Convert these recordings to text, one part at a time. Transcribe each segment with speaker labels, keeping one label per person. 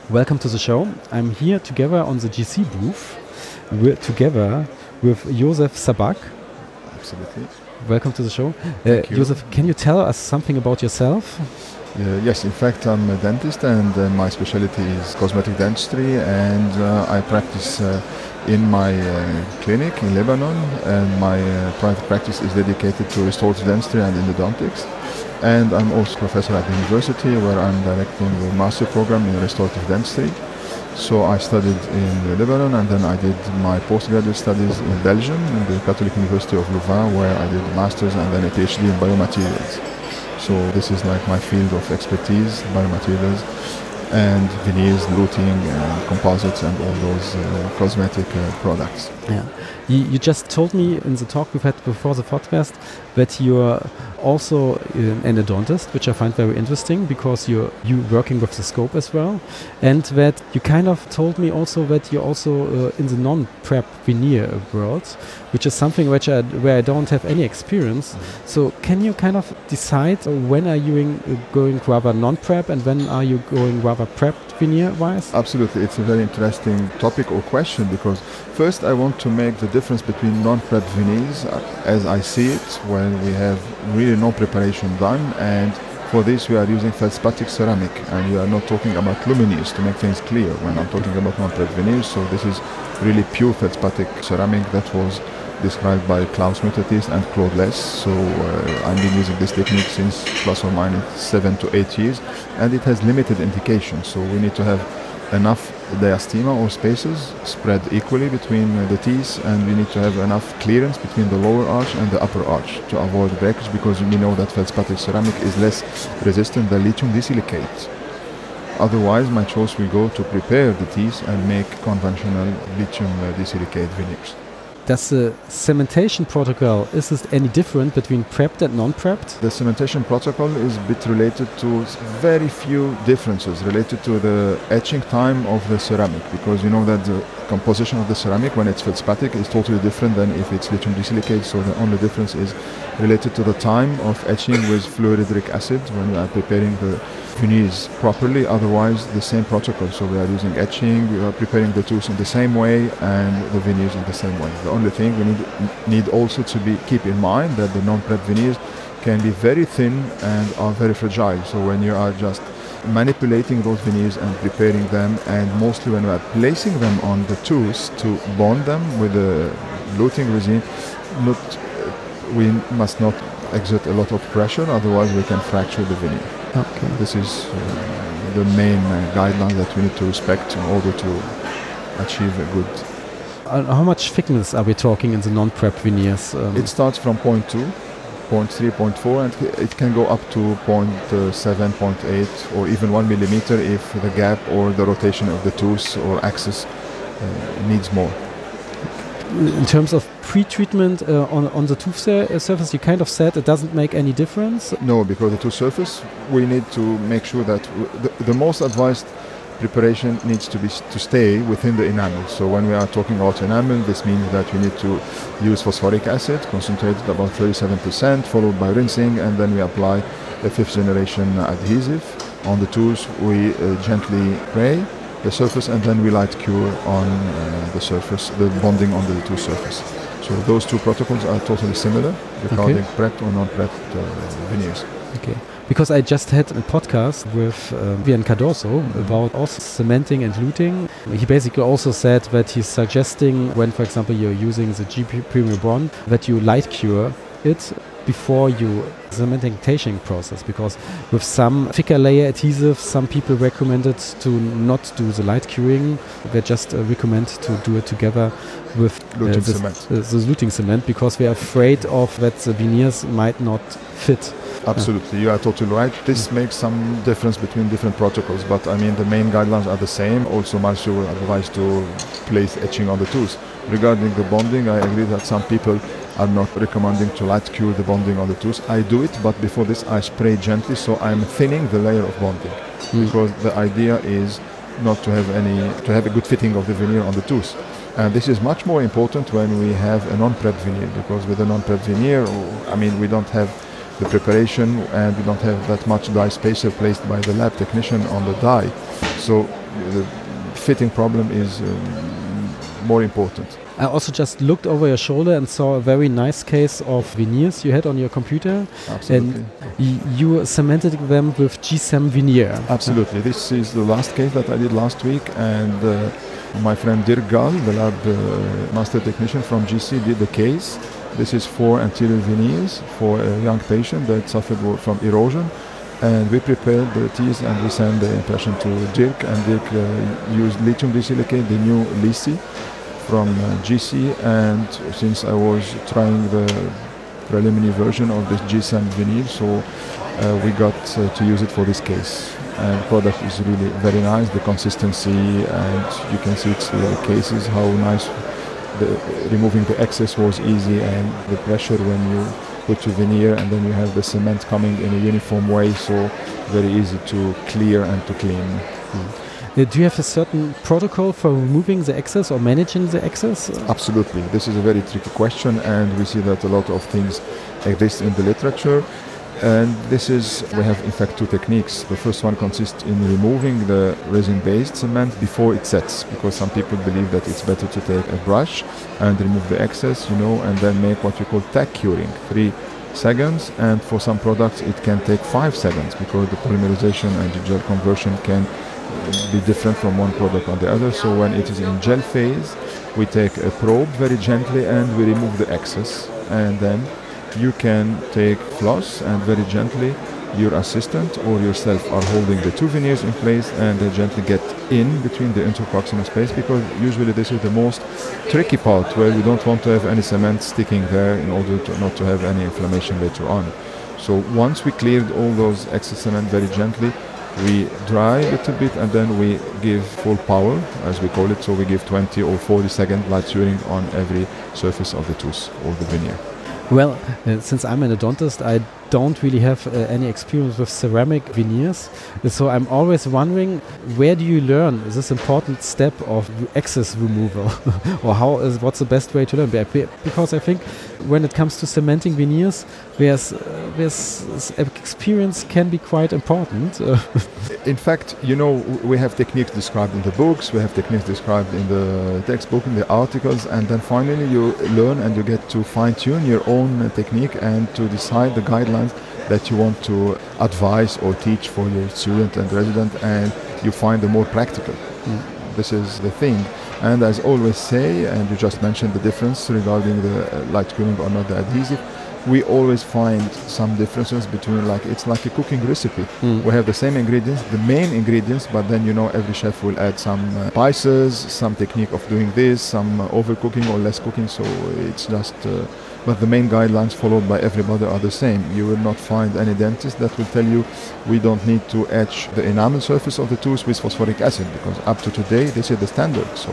Speaker 1: Welcome to the show. I'm here together on the GC booth. We're together with Josef Sabak.
Speaker 2: Absolutely.
Speaker 1: Welcome to the show.
Speaker 2: Thank you.
Speaker 1: Josef, can you tell us something about yourself?
Speaker 2: Yes, in fact, I'm a dentist and my specialty is cosmetic dentistry, and I practice in my clinic in Lebanon, and my private practice is dedicated to restorative dentistry and endodontics. And I'm also professor at the university where I'm directing the master program in restorative dentistry. So I studied in Lebanon, and then I did my postgraduate studies in Belgium, in the Catholic University of Louvain, where I did a master's and then a PhD in biomaterials. So this is like my field of expertise, biomaterials and veneers, luting and composites and all those cosmetic products.
Speaker 1: Yeah. You just told me in the talk we've had before the podcast that you're also an endodontist, which I find very interesting because you're working with the scope as well, and that you kind of told me also that you're also in the non-prep veneer world, which is something where I don't have any experience. So can you kind of decide when are you going rather non-prep and when are you going rather prepped veneer-wise?
Speaker 2: Absolutely, it's a very interesting topic or question, because first I want to make the difference between non-prep veneers as I see it, when we have really no preparation done, and for this we are using feldspathic ceramic, and we are not talking about lumineers, to make things clear when I'm talking about non-prep veneers. So this is really pure feldspathic ceramic that was described by Klaus Mutatis and Claude Less. So I've been using this technique since plus or minus 7 to 8 years, and it has limited indication. So we need to have enough diastema or spaces spread equally between the teeth, and we need to have enough clearance between the lower arch and the upper arch to avoid breakage, because we know that feldspathic ceramic is less resistant than lithium disilicate. Otherwise, my choice will go to prepare the teeth and make conventional lithium disilicate veneers.
Speaker 1: Does the cementation protocol, is this any different between prepped and non-prepped?
Speaker 2: The cementation protocol is a bit related to very few differences related to the etching time of the ceramic, because you know that the composition of the ceramic when it's feldspathic is totally different than if it's lithium disilicate. So the only difference is related to the time of etching with fluorhydric acid when we are preparing the veneers properly. Otherwise, the same protocol. So we are using etching, we are preparing the tooth in the same way and the veneers in the same way. The only thing we need also to keep in mind that the non-prep veneers can be very thin and are very fragile. So when you are just manipulating those veneers and preparing them, and mostly when we are placing them on the tooth to bond them with the luting resin, we must not exert a lot of pressure, otherwise we can fracture the veneer.
Speaker 1: Okay.
Speaker 2: This is the main guideline that we need to respect in order to achieve a good...
Speaker 1: How much thickness are we talking in the non-prep veneers?
Speaker 2: It starts from 0.2, 0.3, 0.4, and it can go up to 0.7, 0.8, or even 1 millimeter if the gap or the rotation of the tooth or axis needs more.
Speaker 1: In terms of pre-treatment on the tooth surface, you kind of said it doesn't make any difference?
Speaker 2: No, because the tooth surface, we need to make sure that the most advised preparation needs to stay within the enamel. So when we are talking about enamel, this means that we need to use phosphoric acid, concentrated about 37%, followed by rinsing, and then we apply a 5th generation adhesive. On the tooth, we gently spray the surface, and then we light cure on the surface, the bonding on the tooth surface. So those two protocols are totally similar regarding prepped or non-prepped veneers.
Speaker 1: Okay. Because I just had a podcast with Vian Cardoso about also cementing and luting. He basically also said that he's suggesting when, for example, you're using the GP Premier Bond, that you light cure it before you cementation process, because with some thicker layer adhesives, some people recommended to not do the light curing. They just recommend to do it together with the luting cement, because they're afraid of that the veneers might not fit.
Speaker 2: Absolutely, you are totally right. This makes some difference between different protocols, but I mean the main guidelines are the same. Also, Marcio will advise to place etching on the tooth. Regarding the bonding, I agree that some people are not recommending to light cure the bonding on the tooth. I do it, but before this I spray gently, so I'm thinning the layer of bonding, because the idea is not to have a good fitting of the veneer on the tooth. And this is much more important when we have a non-prep veneer, because with a non-prep veneer, I mean, we don't have the preparation and we don't have that much dye spacer placed by the lab technician on the dye. So the fitting problem is more important.
Speaker 1: I also just looked over your shoulder and saw a very nice case of veneers you had on your computer.
Speaker 2: Absolutely.
Speaker 1: And you cemented them with GSAM veneer.
Speaker 2: Absolutely. This is the last case that I did last week, and my friend Dirk Gal, the lab master technician from GC, did the case. This is 4 anterior veneers for a young patient that suffered from erosion. And we prepared the teeth and we sent the impression to Dirk, and Dirk used lithium disilicate, the new LISI from GC, and since I was trying the preliminary version of this GSAM veneer, so we got to use it for this case. And the product is really very nice, the consistency, and you can see it's the cases, how nice removing the excess was easy, and the pressure when you put your veneer and then you have the cement coming in a uniform way, so very easy to clear and to clean.
Speaker 1: Do you have a certain protocol for removing the excess or managing the excess?
Speaker 2: Absolutely. This is a very tricky question, and we see that a lot of things exist in the literature. And we have in fact 2 techniques. The first one consists in removing the resin-based cement before it sets, because some people believe that it's better to take a brush and remove the excess, and then make what we call tack curing, 3 seconds, and for some products it can take 5 seconds because the polymerization and the gel conversion can be different from one product on the other. So when it is in gel phase, we take a probe very gently and we remove the excess, and then you can take floss and very gently your assistant or yourself are holding the 2 veneers in place, and they gently get in between the interproximal space, because usually this is the most tricky part where we don't want to have any cement sticking there in order to not to have any inflammation later on. So once we cleared all those excess cement very gently, we dry a little bit and then we give full power, as we call it. So we give 20 or 40 second light curing on every surface of the tooth or the veneer.
Speaker 1: Well, since I'm an odontist, I don't really have any experience with ceramic veneers. So I'm always wondering, where do you learn this important step of excess removal? Or what's the best way to learn? Because I think when it comes to cementing veneers, there's experience can be quite important.
Speaker 2: In fact, we have techniques described in the books, we have techniques described in the textbook, in the articles, and then finally you learn and you get to fine-tune your own technique and to decide the guidelines that you want to advise or teach for your student and resident, and you find the more practical. This is the thing. And as I always say, and you just mentioned the difference regarding the light curing or not the adhesive, we always find some differences between, it's like a cooking recipe. We have the same ingredients, the main ingredients, but then every chef will add some spices, some technique of doing this, some overcooking or less cooking. So it's just, but the main guidelines followed by everybody are the same. You will not find any dentist that will tell you we don't need to etch the enamel surface of the tooth with phosphoric acid, because up to today this is the standard. So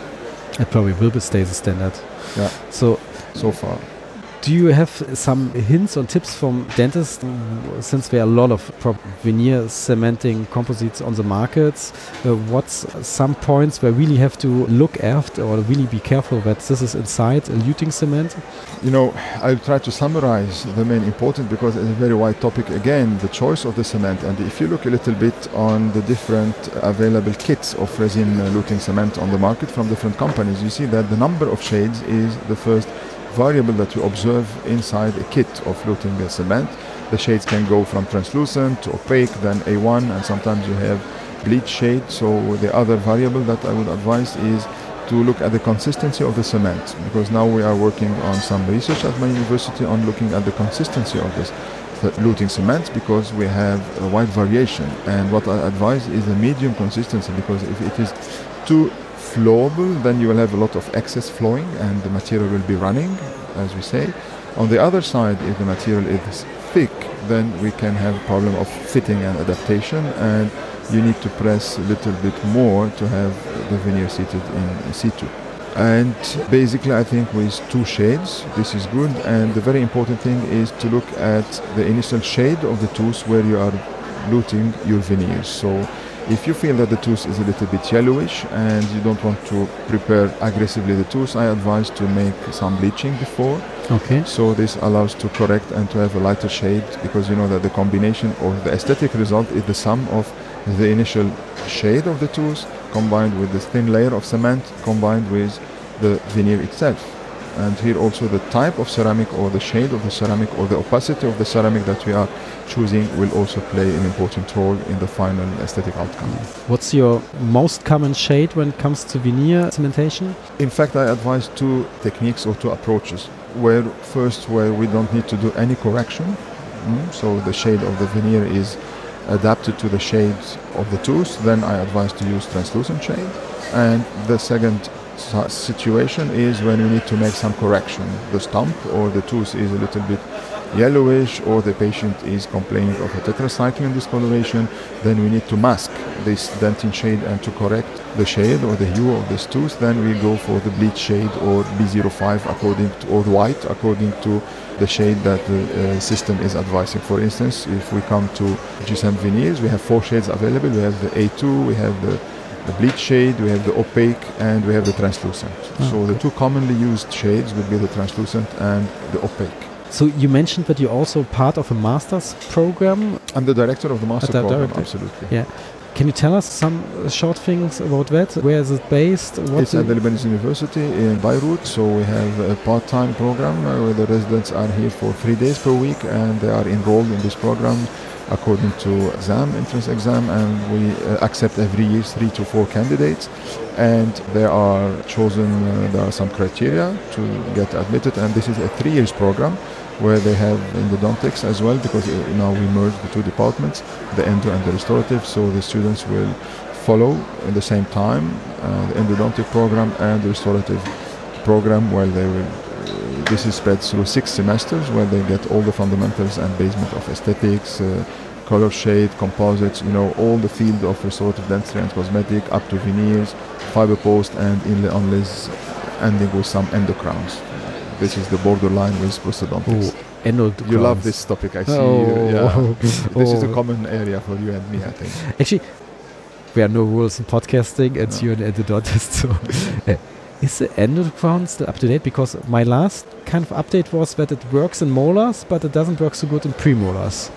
Speaker 1: it probably will stay the standard.
Speaker 2: Yeah.
Speaker 1: So
Speaker 2: far.
Speaker 1: Do you have some hints or tips from dentists, since there are a lot of veneer cementing composites on the markets? What's some points where really have to look after or really be careful that this is inside a luting cement?
Speaker 2: I'll try to summarize the main important, because it's a very wide topic. Again, the choice of the cement. And if you look a little bit on the different available kits of resin luting cement on the market from different companies, you see that the number of shades is the first variable that you observe inside a kit of luting cement. The shades can go from translucent to opaque, then A1, and sometimes you have bleach shade. So the other variable that I would advise is to look at the consistency of the cement, because now we are working on some research at my university on looking at the consistency of this luting cement, because we have a wide variation. And what I advise is a medium consistency, because if it is too flowable, then you will have a lot of excess flowing and the material will be running, as we say. On the other side, if the material is thick, then we can have a problem of fitting and adaptation, and you need to press a little bit more to have the veneer seated in situ. And basically I think with 2 shades this is good, and the very important thing is to look at the initial shade of the tooth where you are luting your veneers. So if you feel that the tooth is a little bit yellowish and you don't want to prepare aggressively the tooth, I advise to make some bleaching before.
Speaker 1: Okay.
Speaker 2: So this allows to correct and to have a lighter shade, because that the combination or the aesthetic result is the sum of the initial shade of the tooth combined with this thin layer of cement combined with the veneer itself. And here also the type of ceramic or the shade of the ceramic or the opacity of the ceramic that we are choosing will also play an important role in the final aesthetic outcome.
Speaker 1: What's your most common shade when it comes to veneer cementation?
Speaker 2: In fact, I advise two techniques or two approaches. Where we don't need to do any correction, so the shade of the veneer is adapted to the shades of the tooth, then I advise to use translucent shade. And the second situation is when we need to make some correction. The stump or the tooth is a little bit yellowish, or the patient is complaining of a tetracycline discoloration, then we need to mask this dentin shade and to correct the shade or the hue of this tooth, then we go for the bleach shade or B05 or the white according to the shade that the system is advising. For instance, if we come to G-Cem veneers, we have 4 shades available. We have the A2, we have the bleach shade, we have the opaque, and we have the translucent. So the two commonly used shades would be the translucent and the opaque.
Speaker 1: So you mentioned that you're also part of a master's program.
Speaker 2: I'm the director of the master program,
Speaker 1: director.
Speaker 2: absolutely.
Speaker 1: Yeah. Can you tell us some short things about that? Where is it based?
Speaker 2: It's at the Lebanese University in Beirut. So we have a part-time program where the residents are here for 3 days per week, and they are enrolled in this program according to entrance exam, and we accept every year 3 to 4 candidates, and there are some criteria to get admitted, and this is a 3 years program where they have endodontics as well, because now we merge the two departments, the endo and the restorative, so the students will follow at the same time the endodontic program and the restorative program, where they will this is spread through 6 semesters where they get all the fundamentals and basement of aesthetics, color shade, composites, all the field of restorative dentistry and cosmetic, up to veneers, fiber post, and inlay onlays, ending with some endocrowns. This is the borderline with prosthodontics.
Speaker 1: Endocrowns.
Speaker 2: You love this topic, I see.
Speaker 1: Oh.
Speaker 2: This is a common area for you and me, I think.
Speaker 1: Actually, there are no rules in podcasting, and you're an endodontist, so... Is the endocrown still up to date? Because my last kind of update was that it works in molars, but it doesn't work so good in premolars.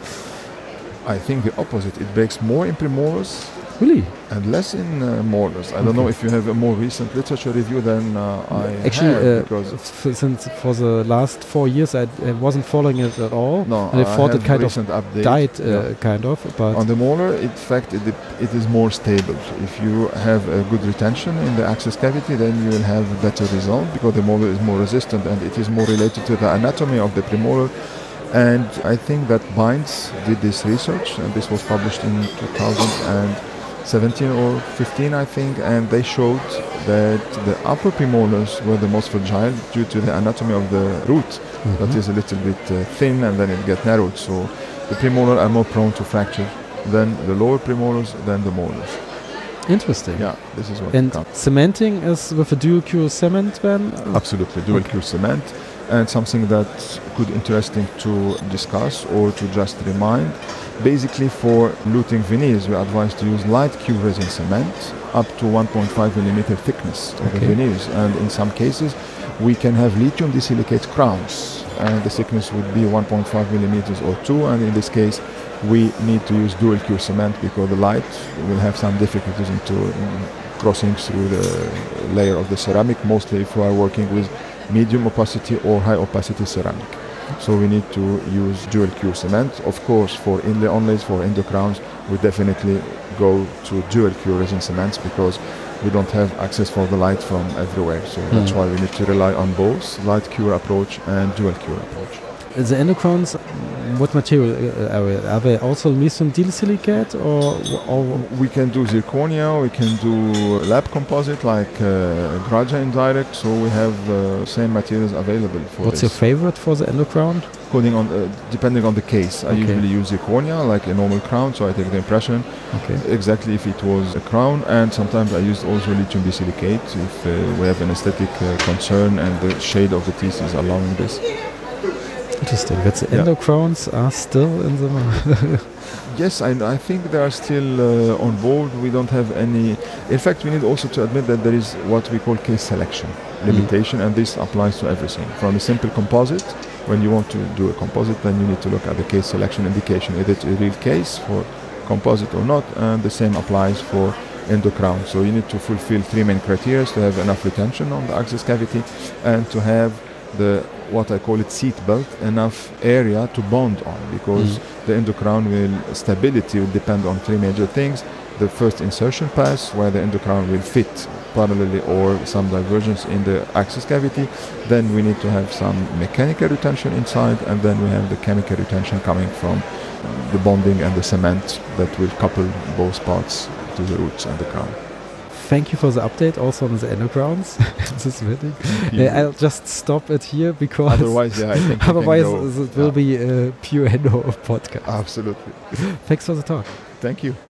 Speaker 2: I think the opposite. It breaks more in premolars.
Speaker 1: Really?
Speaker 2: And less in molars. I don't know if you have a more recent literature review than I have.
Speaker 1: Since for the last 4 years I wasn't following it at all.
Speaker 2: No,
Speaker 1: and I thought it kind of
Speaker 2: update.
Speaker 1: died, kind of. But
Speaker 2: on the molar, in fact, it is more stable. If you have a good retention in the access cavity, then you will have a better result, because the molar is more resistant and it is more related to the anatomy of the premolar. And I think that Binds did this research, and this was published in 2017 or 15, I think, and they showed that the upper premolars were the most fragile due to the anatomy of the root, that is a little bit thin, and then it gets narrowed. So the premolar are more prone to fracture than the lower premolars, than the molars.
Speaker 1: Interesting.
Speaker 2: Yeah, this is what.
Speaker 1: And cementing is with a dual cure cement then?
Speaker 2: Absolutely, dual cure cement. And something that could be interesting to discuss or to just remind, basically for luting veneers, we advise to use light cure resin cement up to 1.5 millimeter thickness of the veneers. And in some cases, we can have lithium disilicate crowns, and the thickness would be 1.5 millimeters or 2. And in this case, we need to use dual cure cement, because the light will have some difficulties into crossing through the layer of the ceramic, mostly if we are working with medium opacity or high opacity ceramic. So we need to use dual cure cement. Of course, for inlay onlays, for endocrowns, we definitely go to dual cure resin cements, because we don't have access for the light from everywhere. So that's why we need to rely on both light cure approach and dual cure approach.
Speaker 1: The endocrowns, what material are they? Also lithium disilicate, or
Speaker 2: we can do zirconia, we can do lab composite like Graja Indirect. So we have same materials available for
Speaker 1: What's your favorite for the endocrown?
Speaker 2: Depending on the case. I usually use zirconia like a normal crown, so I take the impression exactly if it was a crown, and sometimes I use also lithium disilicate if we have an aesthetic concern and the shade of the teeth is allowing this.
Speaker 1: Interesting. That the endocrowns are still in the...
Speaker 2: Yes, I think they are still on board. We don't have any... In fact, we need also to admit that there is what we call case selection limitation, and this applies to everything. From a simple composite, when you want to do a composite, then you need to look at the case selection indication. Is it a real case for composite or not? And the same applies for endocrown. So you need to fulfill three main criteria: to have enough retention on the access cavity, and to have what I call it seat belt, enough area to bond on, because the endocrown stability will depend on three major things. The first insertion pass, where the endocrown will fit parallelly or some divergence in the access cavity. Then we need to have some mechanical retention inside, and then we have the chemical retention coming from the bonding and the cement that will couple both parts to the roots and the crown.
Speaker 1: Thank you for the update also on the endocrowns. This is really. I'll just stop it here because
Speaker 2: otherwise, I think
Speaker 1: otherwise it will be a pure endo podcast.
Speaker 2: Absolutely.
Speaker 1: Thanks for the talk.
Speaker 2: Thank you.